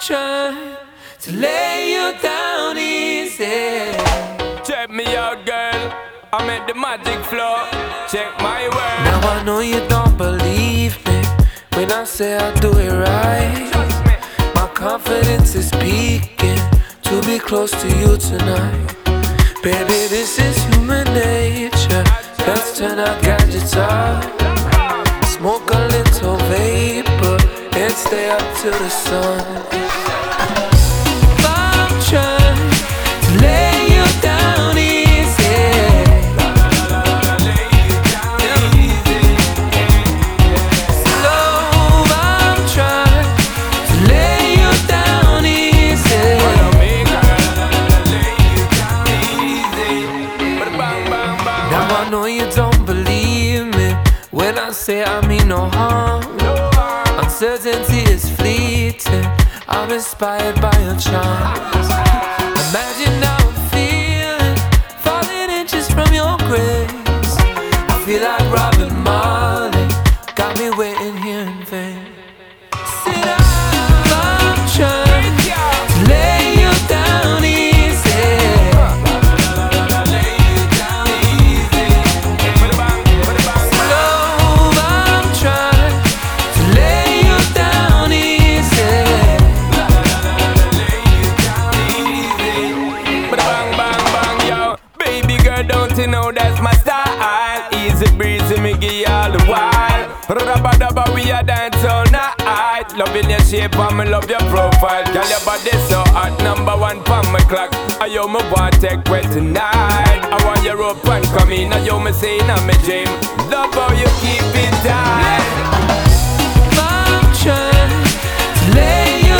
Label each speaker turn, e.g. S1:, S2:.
S1: trying to lay you down easy.
S2: Check me out, girl. I'm at the magic floor. Check my word.
S1: Now I know you don't believe me when I say I do it right.
S2: Trust me.
S1: My confidence is peaking to be close to you tonight. Baby, this is human nature. Let's turn our gadgets off. Smoke a little vapor and stay up till the sun. I'm trying to lay you down easy. Slow, I'm trying to lay you down easy. Now I know you don't believe me when I say I mean no harm. Uncertainty is fleeting. I'm inspired by your charms. Imagine how I'm feeling, falling inches from your grace. I feel like Robin Marley, got me waiting here in vain. Sit down, I'm trying to lay you down easy. Slow, I'm trying to lay you down easy.
S2: Bang, bang, bang, yo. Baby girl, don't you know that's my style? Easy breezy, me give you all the while. Rabba dabba, we a dance all night. Loving your shape and me love your profile. Girl, your body so hot, number one for my clock. I yo me want take well tonight. I want your rope and come in. I yo me say in my dream. Love how you keep it tight.
S1: I'm trying to lay you